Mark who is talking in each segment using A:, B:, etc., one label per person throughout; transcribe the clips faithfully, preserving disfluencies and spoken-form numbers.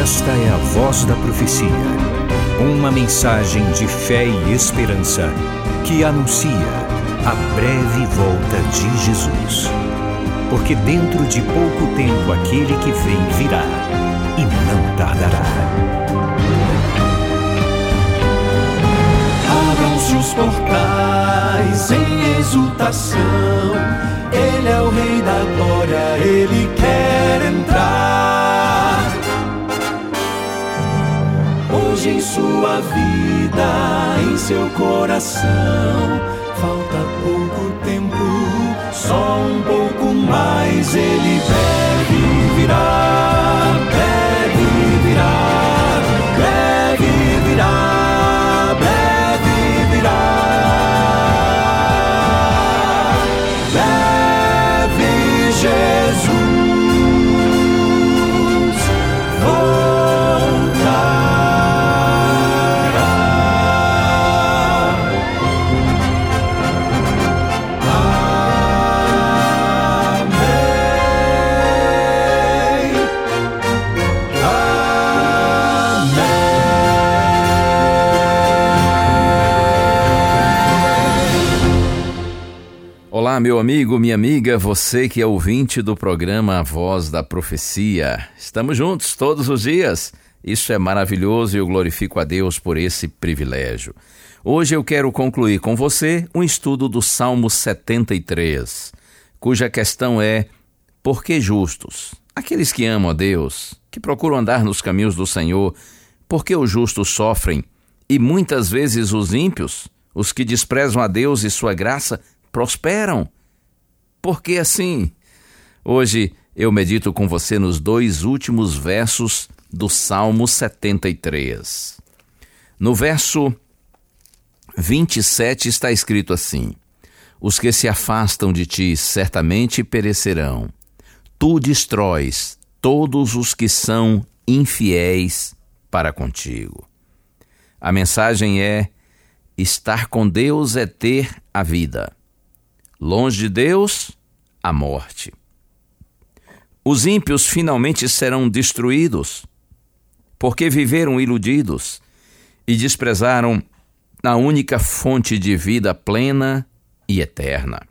A: Esta é a Voz da Profecia, uma mensagem de fé e esperança que anuncia a breve volta de Jesus. Porque dentro de pouco tempo aquele que vem virá e não tardará.
B: Abram-se os portais em exultação, Ele é o Rei da Glória, Ele quer entrar. Hoje em sua vida, em seu coração, falta pouco tempo, só um pouco mais. Ele deve virar, deve virar, deve virar, deve virar. Deve Jesus
C: Olá, meu amigo, minha amiga, você que é ouvinte do programa A Voz da Profecia. Estamos juntos todos os dias. Isso é maravilhoso e eu glorifico a Deus por esse privilégio. Hoje eu quero concluir com você um estudo do Salmo setenta e três, cuja questão é: por que justos? Aqueles que amam a Deus, que procuram andar nos caminhos do Senhor, por que os justos sofrem e muitas vezes os ímpios, os que desprezam a Deus e sua graça, prosperam? Por que assim? Hoje eu medito com você nos dois últimos versos do Salmo setenta e três. No verso vinte e sete está escrito assim: os que se afastam de ti certamente perecerão. Tu destróis todos os que são infiéis para contigo. A mensagem é: estar com Deus é ter a vida. Longe de Deus, a morte. Os ímpios finalmente serão destruídos, porque viveram iludidos e desprezaram a única fonte de vida plena e eterna.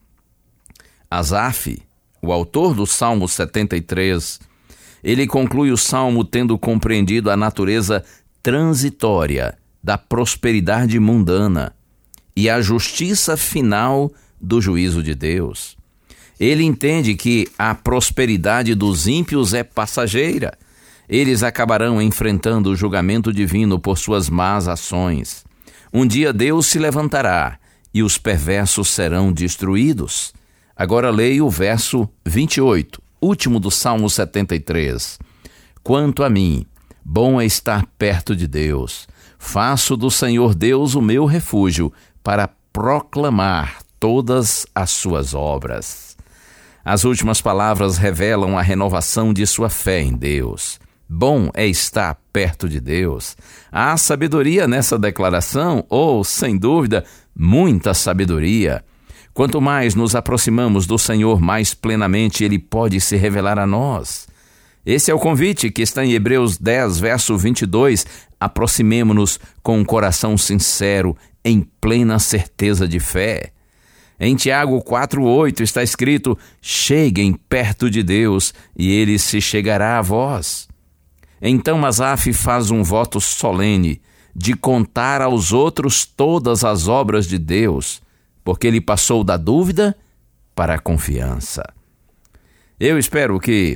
C: Asaf, o autor do Salmo setenta e três, ele conclui o Salmo tendo compreendido a natureza transitória da prosperidade mundana e a justiça final do juízo de Deus. Ele entende que a prosperidade dos ímpios é passageira. Eles acabarão enfrentando o julgamento divino por suas más ações. Um dia Deus se levantará e os perversos serão destruídos. Agora leia o verso vinte e oito, último do Salmo setenta e três. Quanto a mim, bom é estar perto de Deus. Faço do Senhor Deus o meu refúgio para proclamar todas as suas obras. As últimas palavras revelam a renovação de sua fé em Deus. Bom é estar perto de Deus. Há sabedoria nessa declaração, ou, sem dúvida, muita sabedoria. Quanto mais nos aproximamos do Senhor, mais plenamente Ele pode se revelar a nós. Esse é o convite que está em Hebreus dez, verso vinte e dois. Aproximemo-nos com um coração sincero, em plena certeza de fé. Em Tiago quatro, oito está escrito: cheguem perto de Deus e Ele se chegará a vós. Então Asaf faz um voto solene de contar aos outros todas as obras de Deus, porque ele passou da dúvida para a confiança. Eu espero que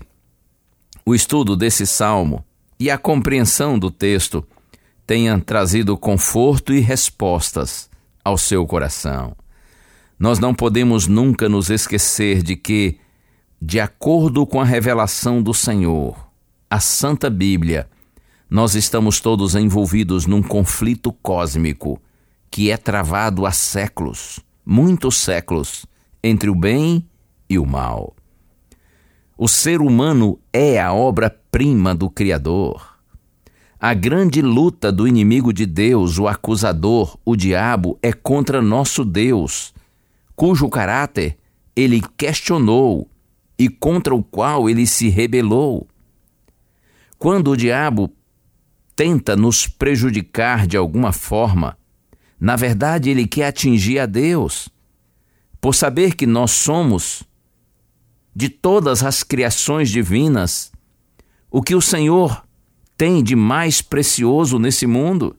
C: o estudo desse salmo e a compreensão do texto tenham trazido conforto e respostas ao seu coração. Nós não podemos nunca nos esquecer de que, de acordo com a revelação do Senhor, a Santa Bíblia, nós estamos todos envolvidos num conflito cósmico que é travado há séculos, muitos séculos, entre o bem e o mal. O ser humano é a obra-prima do Criador. A grande luta do inimigo de Deus, o acusador, o diabo, é contra nosso Deus, cujo caráter ele questionou e contra o qual ele se rebelou. Quando o diabo tenta nos prejudicar de alguma forma, na verdade ele quer atingir a Deus, por saber que nós somos, de todas as criações divinas, o que o Senhor tem de mais precioso nesse mundo.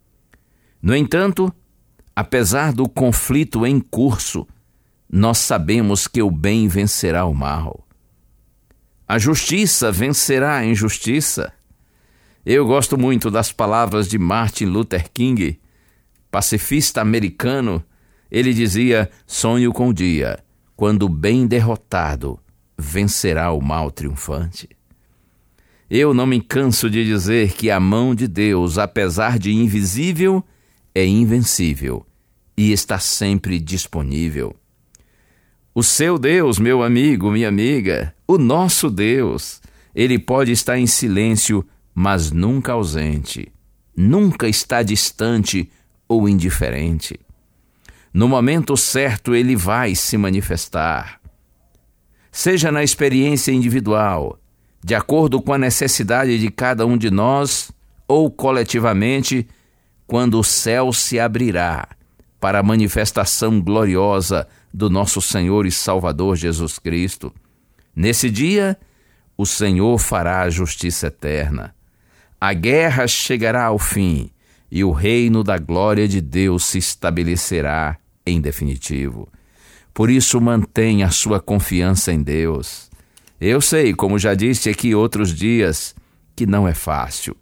C: No entanto, apesar do conflito em curso, nós sabemos que o bem vencerá o mal. A justiça vencerá a injustiça. Eu gosto muito das palavras de Martin Luther King, pacifista americano. Ele dizia: sonho com o dia quando o bem derrotado vencerá o mal triunfante. Eu não me canso de dizer que a mão de Deus, apesar de invisível, é invencível e está sempre disponível. O seu Deus, meu amigo, minha amiga, o nosso Deus, ele pode estar em silêncio, mas nunca ausente, nunca está distante ou indiferente. No momento certo, ele vai se manifestar. Seja na experiência individual, de acordo com a necessidade de cada um de nós, ou coletivamente, quando o céu se abrirá para a manifestação gloriosa do nosso Senhor e Salvador Jesus Cristo. Nesse dia, o Senhor fará a justiça eterna. A guerra chegará ao fim e o reino da glória de Deus se estabelecerá em definitivo. Por isso, mantenha a sua confiança em Deus. Eu sei, como já disse aqui outros dias, que não é fácil.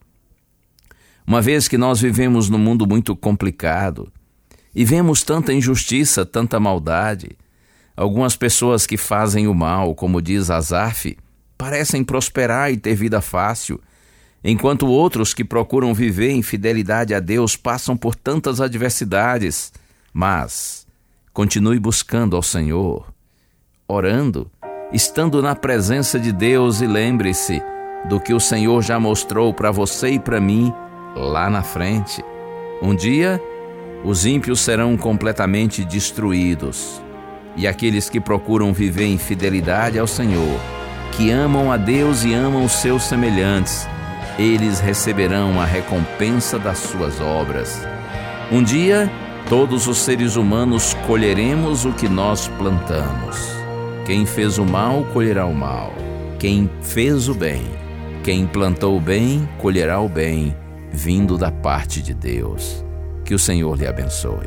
C: Uma vez que nós vivemos num mundo muito complicado e vemos tanta injustiça, tanta maldade, algumas pessoas que fazem o mal, como diz Asaf, parecem prosperar e ter vida fácil, enquanto outros que procuram viver em fidelidade a Deus passam por tantas adversidades. Mas continue buscando ao Senhor, orando, estando na presença de Deus, e lembre-se do que o Senhor já mostrou para você e para mim lá na frente. Um dia, os ímpios serão completamente destruídos, e aqueles que procuram viver em fidelidade ao Senhor, que amam a Deus e amam os seus semelhantes, eles receberão a recompensa das suas obras. Um dia, todos os seres humanos colheremos o que nós plantamos. Quem fez o mal, colherá o mal. Quem fez o bem, quem plantou o bem, colherá o bem, vindo da parte de Deus. Que o Senhor lhe abençoe.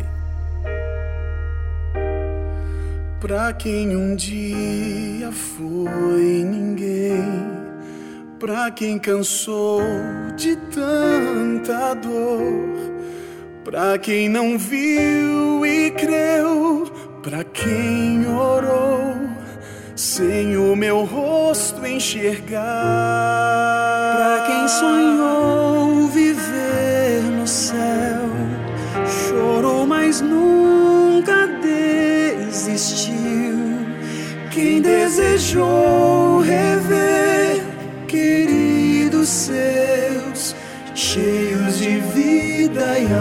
B: Pra quem um dia foi ninguém, pra quem cansou de tanta dor, pra quem não viu e creu, pra quem orou sem o meu rosto enxergar, pra quem sonhou viver no céu, chorou mas nunca desistiu, quem desejou rever queridos seus, cheios de vida e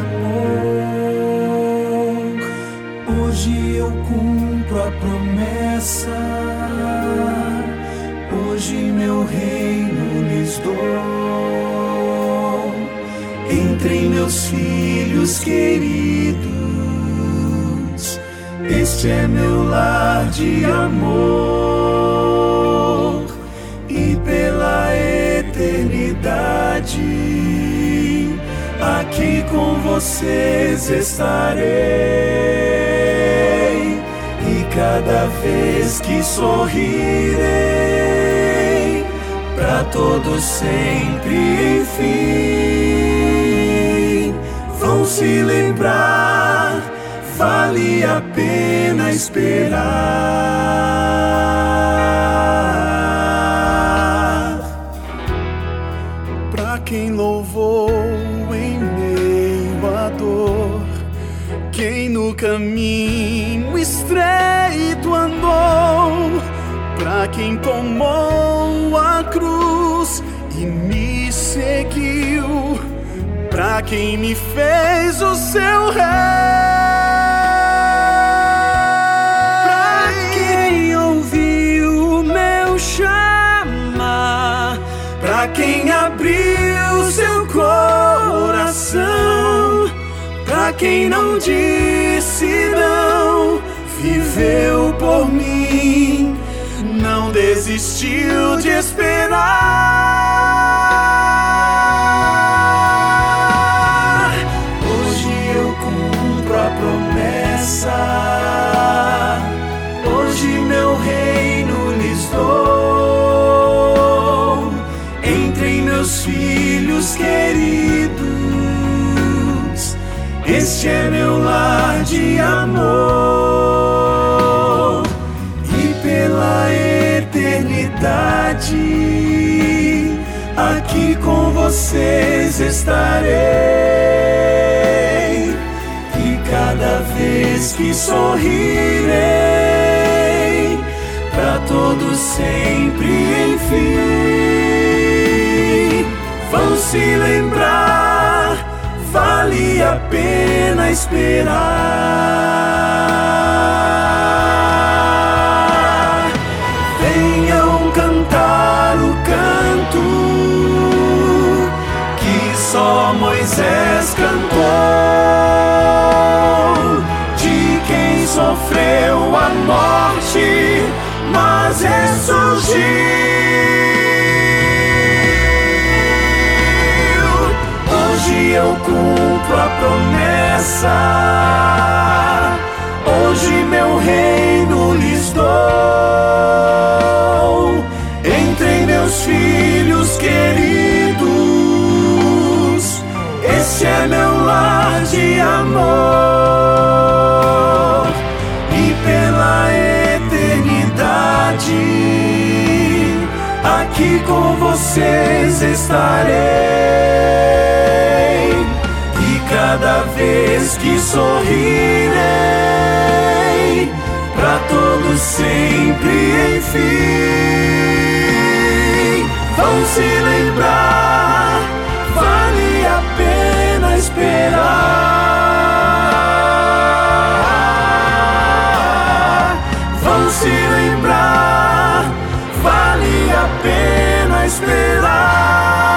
B: amor. Hoje eu cumpro a promessa, hoje meu reino lhes dou. Entrem meus filhos queridos, este é meu lar de amor, e pela eternidade aqui com vocês estarei, e cada vez que sorrirei, pra todos sempre, enfim, vão se lembrar, vale a pena esperar. Pra quem louvou em meio à dor, quem no caminho estreito andou, pra quem tomou a cruz e me seguiu, pra quem me fez o seu rei, pra quem ouviu o meu chamar, pra quem abriu quem não disse não, viveu por mim, não desistiu de esperar. Hoje eu cumpro a promessa, hoje meu reino lhes dou, entre meus filhos queridos, este é meu lar de amor, e pela eternidade aqui com vocês estarei, e cada vez que sorrirei, pra todos sempre, enfim, vão se lembrar, vale a pena esperar. Venham cantar o canto que só Moisés cantou, de quem sofreu a morte, mas ressurgiu. Hoje eu cumpro a promessa, hoje meu reino lhes dou, entre meus filhos queridos, este é meu lar de amor, e pela eternidade aqui com vocês estarei, cada vez que sorrirei, pra todos sempre, enfim, vão se lembrar, vale a pena esperar. Vão se lembrar, vale a pena esperar.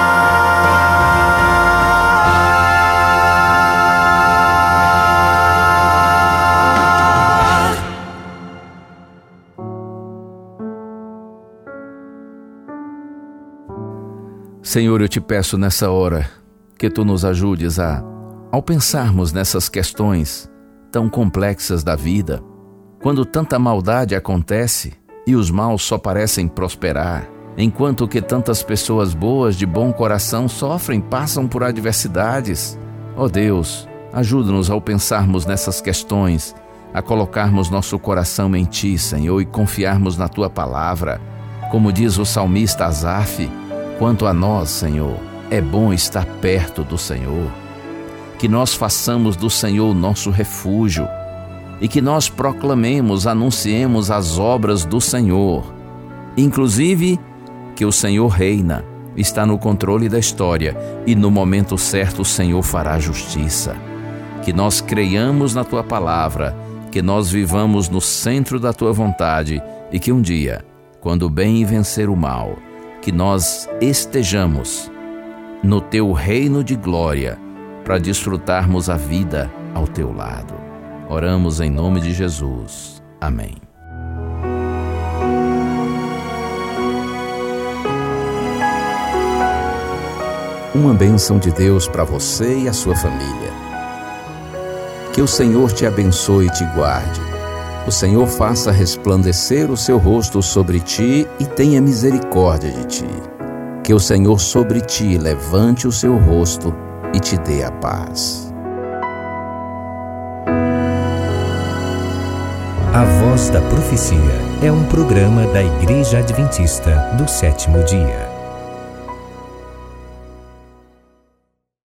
C: Senhor, eu te peço nessa hora que Tu nos ajudes a, ao pensarmos nessas questões tão complexas da vida, quando tanta maldade acontece e os maus só parecem prosperar, enquanto que tantas pessoas boas de bom coração sofrem, passam por adversidades. Ó Deus, ajuda-nos ao pensarmos nessas questões, a colocarmos nosso coração em Ti, Senhor, e confiarmos na Tua palavra. Como diz o salmista Asaf, quanto a nós, Senhor, é bom estar perto do Senhor, que nós façamos do Senhor nosso refúgio e que nós proclamemos, anunciemos as obras do Senhor, inclusive que o Senhor reina, está no controle da história e no momento certo o Senhor fará justiça. Que nós creiamos na Tua palavra, que nós vivamos no centro da Tua vontade e que um dia, quando o bem vencer o mal, que nós estejamos no Teu reino de glória para desfrutarmos a vida ao Teu lado. Oramos em nome de Jesus. Amém. Uma bênção de Deus para você e a sua família. Que o Senhor te abençoe e te guarde. O Senhor faça resplandecer o seu rosto sobre ti e tenha misericórdia de ti. Que o Senhor sobre ti levante o seu rosto e te dê a paz.
A: A Voz da Profecia é um programa da Igreja Adventista do Sétimo Dia.